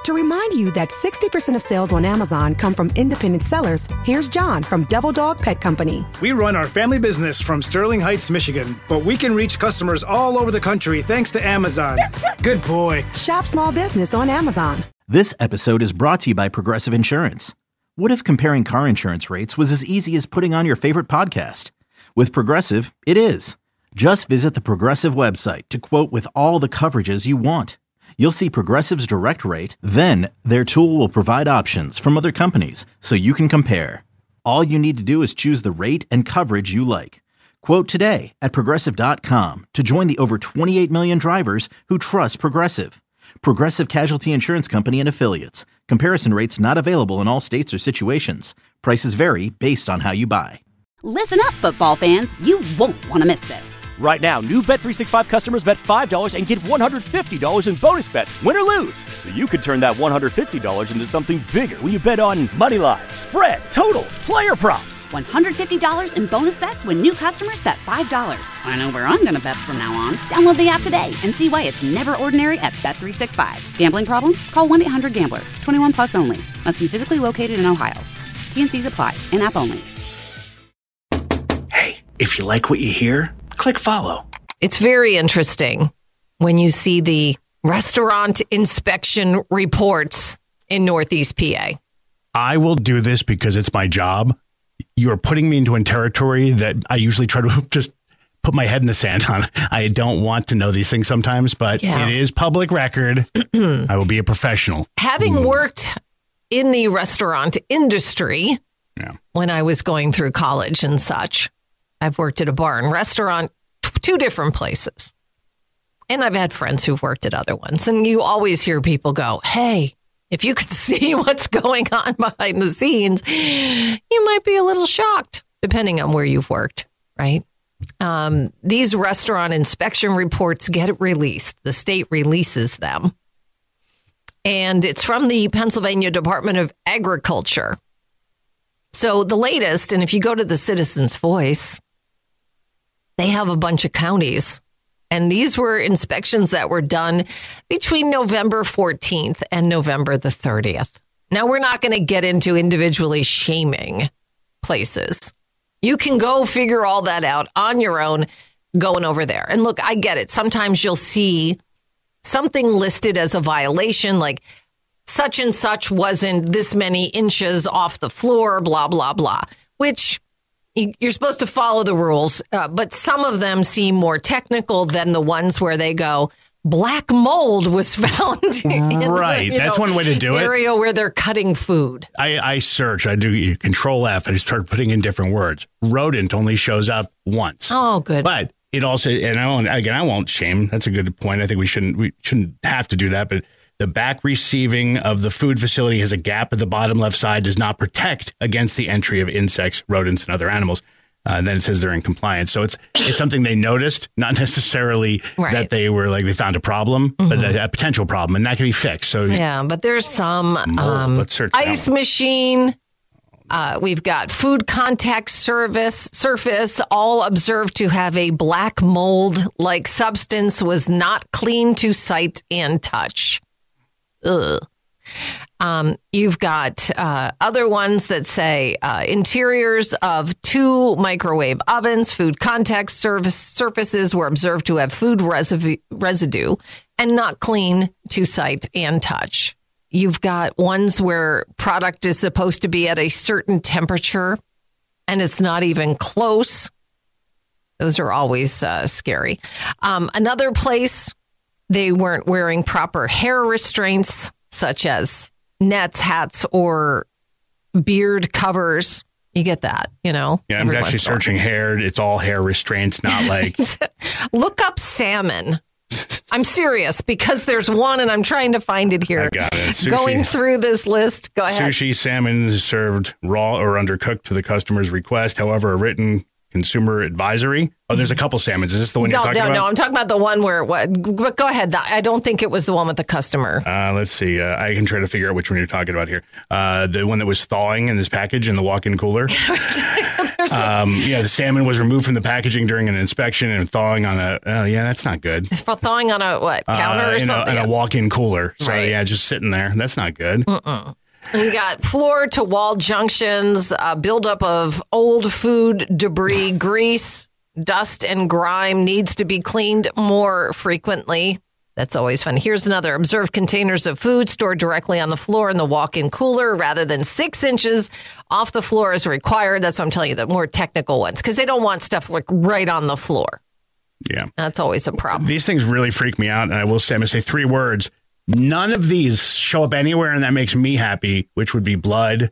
To remind you that 60% of sales on Amazon come from independent sellers, here's John from Devil Dog Pet Company. We run our family business from Sterling Heights, Michigan, but we can reach customers all over the country thanks to Amazon. Good boy. Shop small business on Amazon. This episode is brought to you by Progressive Insurance. What if comparing car insurance rates was as easy as putting on your favorite podcast? With Progressive, it is. Just visit the Progressive website to quote with all the coverages you want. You'll see Progressive's direct rate, then their tool will provide options from other companies so you can compare. All you need to do is choose the rate and coverage you like. Quote today at Progressive.com to join the over 28 million drivers who trust Progressive. Progressive Casualty Insurance Company and Affiliates. Comparison rates not available in all states or situations. Prices vary based on how you buy. Listen up, football fans. You won't want to miss this. Right now, new Bet365 customers bet $5 and get $150 in bonus bets, win or lose. So you could turn that $150 into something bigger when you bet on money line, spread, totals, player props. $150 in bonus bets when new customers bet $5. I know where I'm going to bet from now on. Download the app today and see why it's never ordinary at Bet365. Gambling problem? Call 1-800-GAMBLER. 21 plus only. Must be physically located in Ohio. T&Cs apply. In-app only. Hey, if you like what you hear, click follow. It's very interesting when you see the restaurant inspection reports in Northeast PA. I will do this because it's my job. You're putting me into a territory that I usually try to just put my head in the sand on. I don't want to know these things sometimes, but It is public record. I will be a professional. Having worked in the restaurant industry when I was going through college and such, I've worked at a bar and restaurant, two different places. And I've had friends who've worked at other ones. And you always hear people go, hey, if you could see what's going on behind the scenes, you might be a little shocked, depending on where you've worked, right? These restaurant inspection reports get released. The state releases them. And it's from the Pennsylvania Department of Agriculture. So the latest, and if you go to the Citizens Voice, they have a bunch of counties. And these were inspections that were done between November 14th and November the 30th. Now, we're not going to get into individually shaming places. You can go figure all that out on your own going over there. And look, I get it. Sometimes you'll see something listed as a violation, like such and such wasn't this many inches off the floor, blah, blah, blah, which you're supposed to follow the rules. But some of them seem more technical than the ones where they go, black mold was found. Right. That's one way to do it. Area where they're cutting food. I search. I do Control F. I start putting in different words. Rodent only shows up once. Oh, good. But it also, and I won't shame. That's a good point. I think we shouldn't have to do that. But the back receiving of the food facility has a gap at the bottom left side, does not protect against the entry of insects, rodents, and other animals. Then it says they're in compliance. So it's something they noticed, not necessarily that they were like they found a problem, but a potential problem, and that can be fixed. So yeah, but there's some let's search ice machine. We've got food contact surface, all observed to have a black mold-like substance, was not clean to sight and touch. Ugh. You've got other ones that say interiors of 2 microwave ovens, food contact surfaces were observed to have food residue and not clean to sight and touch. You've got ones where product is supposed to be at a certain temperature and it's not even close. Those are always scary. Another place, they weren't wearing proper hair restraints, such as nets, hats, or beard covers. You get that, Yeah, I'm actually searching hair. It's all hair restraints, not like... Look up salmon. I'm serious, because there's one, and I'm trying to find it here. I got it. Sushi, going through this list. Go ahead. Sushi salmon is served raw or undercooked to the customer's request. However, a written consumer advisory. Oh, there's a couple salmons. Is this the one you're talking about? No, I'm talking about the one where, but go ahead. I don't think it was the one with the customer. Let's see. I can try to figure out which one you're talking about here. The one that was thawing in this package in the walk-in cooler. The salmon was removed from the packaging during an inspection and thawing on that's not good. It's for thawing on a counter or something? In a walk-in cooler. So Right. just sitting there. That's not good. You got floor to wall junctions, buildup of old food debris, grease, dust, and grime needs to be cleaned more frequently. That's always fun. Here's another. Observe containers of food stored directly on the floor in the walk-in cooler rather than 6 inches off the floor as required. That's what I'm telling you, the more technical ones, because they don't want stuff like right on the floor. Yeah. That's always a problem. These things really freak me out. And I will say, I'm going to say 3 words. None of these show up anywhere, and that makes me happy, which would be blood,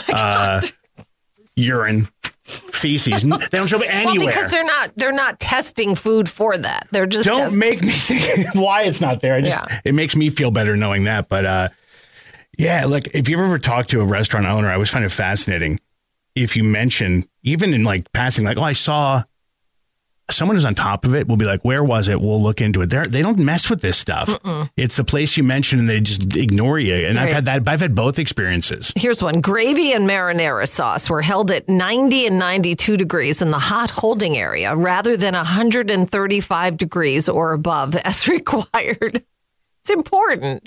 urine, feces. They don't show up anywhere. Well, because they're not testing food for that. They're just don't make me think why it's not there. It makes me feel better knowing that. But like if you've ever talked to a restaurant owner, I always find it fascinating if you mention, even in like passing, like, I saw someone who's on top of it will be like, where was it? We'll look into it. They don't mess with this stuff. It's the place you mention and they just ignore you. And Right. I've had both experiences. Here's one. Gravy and marinara sauce were held at 90 and 92 degrees in the hot holding area rather than 135 degrees or above as required. It's important.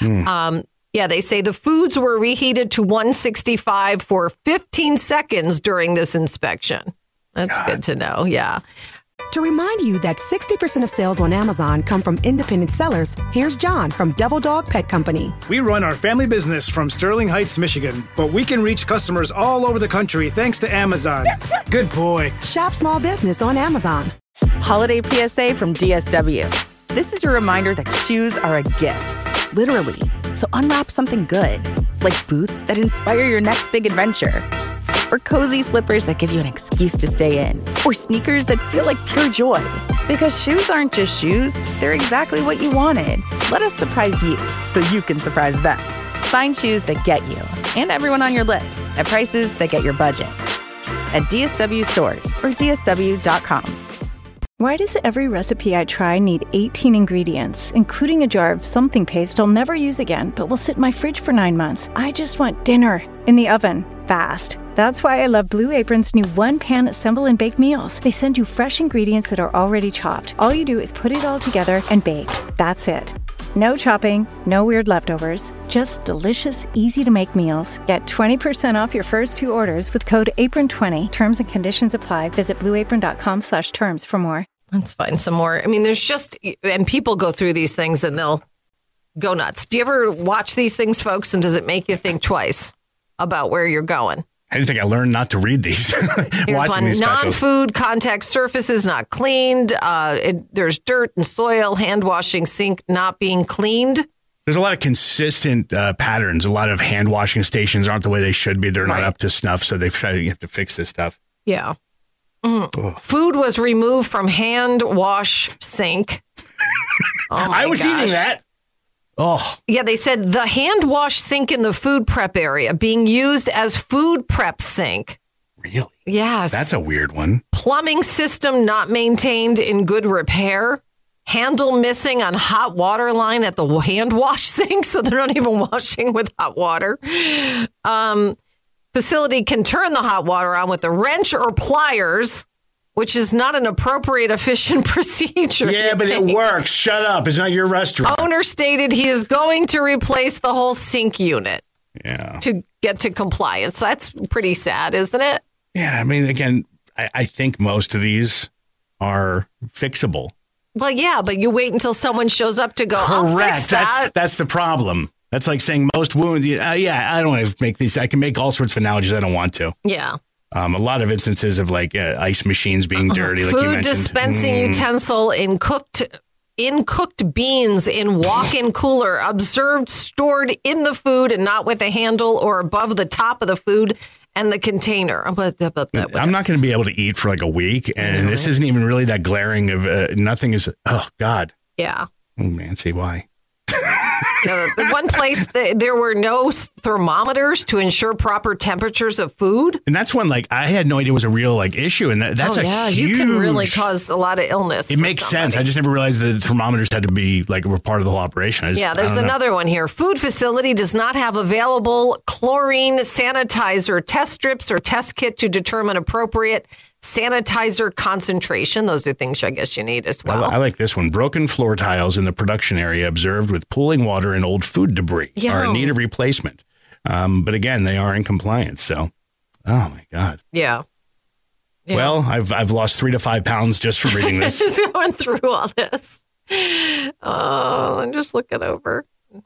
They say the foods were reheated to 165 for 15 seconds during this inspection. That's good to know. Yeah. To remind you that 60% of sales on Amazon come from independent sellers, here's John from Devil Dog Pet Company. We run our family business from Sterling Heights, Michigan, but we can reach customers all over the country thanks to Amazon. Good boy. Shop small business on Amazon. Holiday PSA from DSW. This is your reminder that shoes are a gift, literally. So unwrap something good, like boots that inspire your next big adventure. Or cozy slippers that give you an excuse to stay in. Or sneakers that feel like pure joy. Because shoes aren't just shoes, they're exactly what you wanted. Let us surprise you, so you can surprise them. Find shoes that get you, and everyone on your list, at prices that get your budget. At DSW stores, or DSW.com. Why does every recipe I try need 18 ingredients, including a jar of something paste I'll never use again, but will sit in my fridge for 9 months? I just want dinner in the oven, fast. That's why I love Blue Apron's new one-pan assemble and bake meals. They send you fresh ingredients that are already chopped. All you do is put it all together and bake. That's it. No chopping, no weird leftovers, just delicious, easy-to-make meals. Get 20% off your first 2 orders with code APRON20. Terms and conditions apply. Visit blueapron.com/terms for more. Let's find some more. I mean, there's just, and people go through these things and they'll go nuts. Do you ever watch these things, folks, and does it make you think twice about where you're going? I didn't think I learned not to read these. Here's Watching one. these specials. Non-food contact surfaces not cleaned. There's dirt and soil. Hand washing sink not being cleaned. There's a lot of consistent patterns. A lot of hand washing stations aren't the way they should be. They're not up to snuff, so they've tried to have to fix this stuff. Yeah. Food was removed from hand wash sink. I was eating that. Oh. Yeah, they said the hand wash sink in the food prep area being used as food prep sink. Really? Yes. That's a weird one. Plumbing system not maintained in good repair. Handle missing on hot water line at the hand wash sink, so they're not even washing with hot water. Facility can turn the hot water on with a wrench or pliers, which is not an appropriate, efficient procedure. Yeah, but it works. Shut up. It's not your restaurant. Owner stated he is going to replace the whole sink unit to get to compliance. That's pretty sad, isn't it? Yeah, I mean, again, I think most of these are fixable. Well, yeah, but you wait until someone shows up to go, I'll fix that. That's the problem. That's like saying most wounds. I don't want to make these. I can make all sorts of analogies. I don't want to. Yeah. A lot of instances of like ice machines being dirty, like you Food mentioned. dispensing utensil in cooked beans in walk-in cooler observed stored in the food and not with a handle or above the top of the food and the container. I'm not going to be able to eat for like a week, and this isn't even really that glaring of nothing is. Oh God. Yeah. Oh, Nancy, why? The one place there were no thermometers to ensure proper temperatures of food. And that's one, I had no idea it was a real, issue. And that's huge... you can really cause a lot of illness. It makes sense. I just never realized that the thermometers had to be, were part of the whole operation. There's another one here. Food facility does not have available chlorine sanitizer test strips or test kit to determine appropriate sanitizer concentration. Those are things I guess you need as well. I like this one. Broken floor tiles in the production area observed with pooling water and old food debris are in need of replacement. But again, they are in compliance. So, oh my God. Yeah. Well, I've lost 3 to 5 pounds just from reading this. Just going through all this. Oh, I'm just looking over.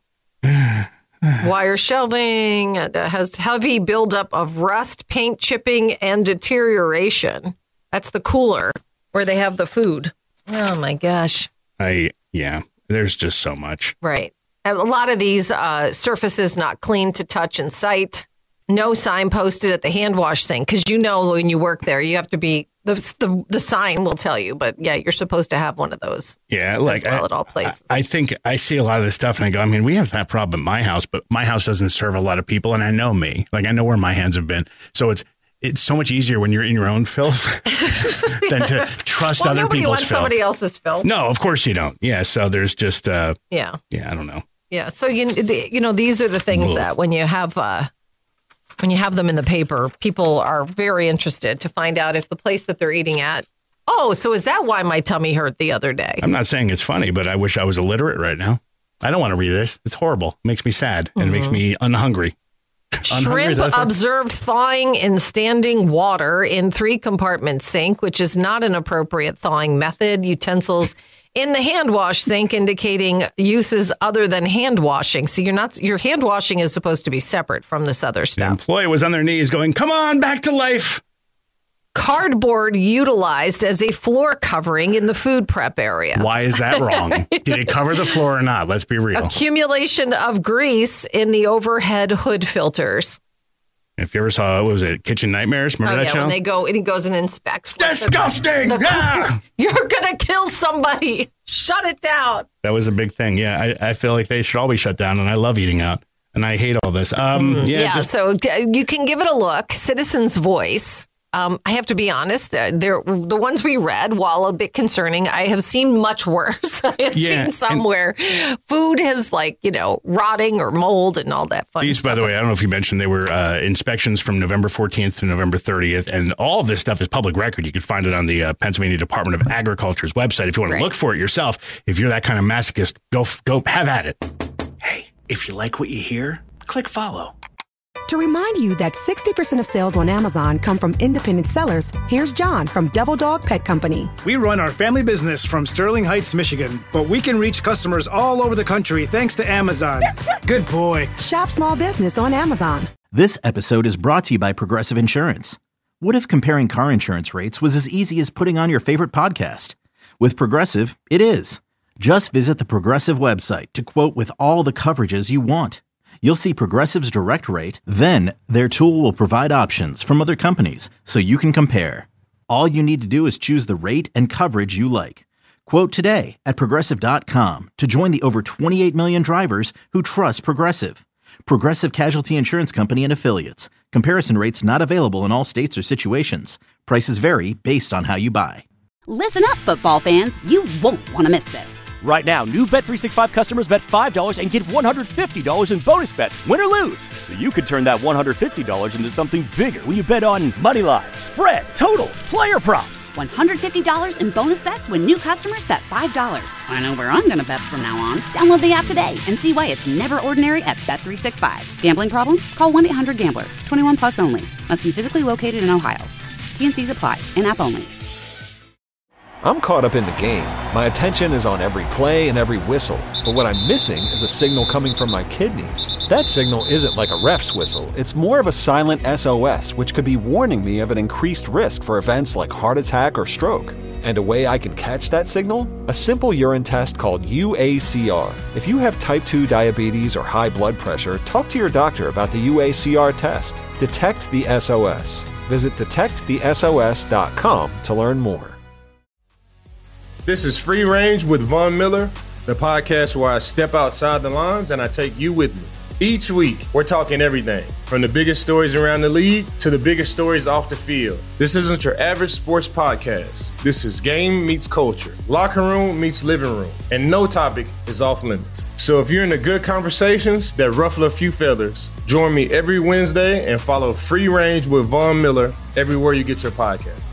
Wire shelving has heavy buildup of rust, paint chipping, and deterioration. That's the cooler where they have the food. Oh my gosh. There's just so much. Right. A lot of these surfaces not clean to touch and sight. No sign posted at the hand wash sink because when you work there, you have to be the sign will tell you. But yeah, you're supposed to have one of those. Yeah, at all places. I think I see a lot of this stuff and I go, we have that problem at my house, but my house doesn't serve a lot of people, and I know me. I know where my hands have been. So it's so much easier when you're in your own filth than to trust other people's wants filth. Somebody else's filth. No, of course you don't. Yeah, so there's just I don't know. Yeah, so these are the things that when you have them in the paper, people are very interested to find out if the place that they're eating at. Oh, so is that why my tummy hurt the other day? I'm not saying it's funny, but I wish I was illiterate right now. I don't want to read this. It's horrible. It makes me sad and it makes me unhungry. Shrimp observed thawing in standing water in 3-compartment sink, which is not an appropriate thawing method. Utensils in the hand wash sink indicating uses other than hand washing. So your hand washing is supposed to be separate from this other stuff. The employee was on their knees going, "Come on, back to life." Cardboard utilized as a floor covering in the food prep area. Why is that wrong? Did it cover the floor or not? Let's be real. Accumulation of grease in the overhead hood filters. If you ever saw, what was it, Kitchen Nightmares? Remember that show? When they go, and he goes and inspects. Disgusting! You're going to kill somebody. Shut it down. That was a big thing. Yeah, I feel like they should all be shut down, and I love eating out, and I hate all this. So you can give it a look. Citizen's Voice. I have to be honest, the ones we read, while a bit concerning, I have seen much worse. I have seen some where food has rotting or mold and all that fun These, stuff. by the way, I don't know if you mentioned, they were inspections from November 14th to November 30th. And all of this stuff is public record. You can find it on the Pennsylvania Department of Agriculture's website. If you want to look for it yourself, if you're that kind of masochist, go have at it. Hey, if you like what you hear, click follow. To remind you that 60% of sales on Amazon come from independent sellers, here's John from Devil Dog Pet Company. We run our family business from Sterling Heights, Michigan, but we can reach customers all over the country thanks to Amazon. Good boy. Shop small business on Amazon. This episode is brought to you by Progressive Insurance. What if comparing car insurance rates was as easy as putting on your favorite podcast? With Progressive, it is. Just visit the Progressive website to quote with all the coverages you want. You'll see Progressive's direct rate, then their tool will provide options from other companies so you can compare. All you need to do is choose the rate and coverage you like. Quote today at Progressive.com to join the over 28 million drivers who trust Progressive. Progressive Casualty Insurance Company and Affiliates. Comparison rates not available in all states or situations. Prices vary based on how you buy. Listen up, football fans. You won't want to miss this. Right now, new Bet365 customers bet $5 and get $150 in bonus bets, win or lose. So you could turn that $150 into something bigger when you bet on moneyline, spread, totals, player props. $150 in bonus bets when new customers bet $5. I know where I'm going to bet from now on. Download the app today and see why it's never ordinary at Bet365. Gambling problem? Call 1-800-GAMBLER. 21 plus only. Must be physically located in Ohio. T&Cs apply. In-app only. I'm caught up in the game. My attention is on every play and every whistle. But what I'm missing is a signal coming from my kidneys. That signal isn't like a ref's whistle. It's more of a silent SOS, which could be warning me of an increased risk for events like heart attack or stroke. And a way I can catch that signal? A simple urine test called UACR. If you have type 2 diabetes or high blood pressure, talk to your doctor about the UACR test. Detect the SOS. Visit detectthesos.com to learn more. This is Free Range with Von Miller, the podcast where I step outside the lines and I take you with me. Each week, we're talking everything from the biggest stories around the league to the biggest stories off the field. This isn't your average sports podcast. This is game meets culture, locker room meets living room, and no topic is off limits. So if you're into good conversations that ruffle a few feathers, join me every Wednesday and follow Free Range with Von Miller everywhere you get your podcast.